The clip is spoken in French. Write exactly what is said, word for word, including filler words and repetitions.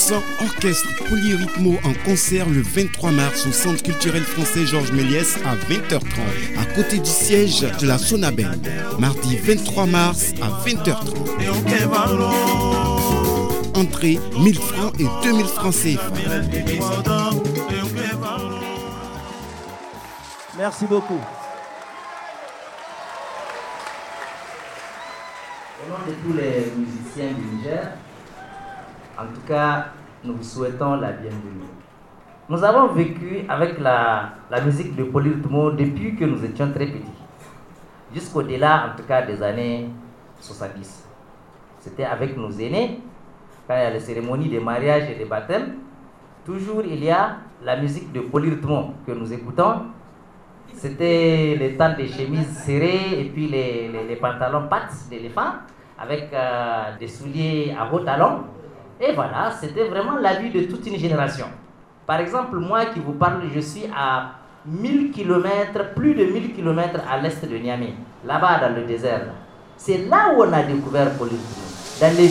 Méliès, orchestre polyrythmo en concert le vingt-trois mars au Centre culturel français Georges Méliès à vingt heures trente, à côté du siège de la Sonabel. Mardi vingt-trois mars à vingt heures trente. Entrée mille francs et deux mille francs C F A. Merci beaucoup. Au nom de tous les musiciens du Niger, en tout cas, nous vous souhaitons la bienvenue. Nous avons vécu avec la, la musique de polyrythmo depuis que nous étions très petits, jusqu'au-delà, en tout cas, des années soixante-dix. C'était avec nos aînés, quand il y a les cérémonies de mariage et de baptême, toujours il y a la musique de polyrythmo que nous écoutons. C'était le temps des chemises serrées et puis les, les, les pantalons pattes d'éléphant avec euh, des souliers à haut talons. Et voilà, c'était vraiment la vie de toute une génération. Par exemple, moi qui vous parle, je suis à mille kilomètres, plus de mille kilomètres à l'est de Niamey, là-bas dans le désert. C'est là où on a découvert polyrythmo. Dans les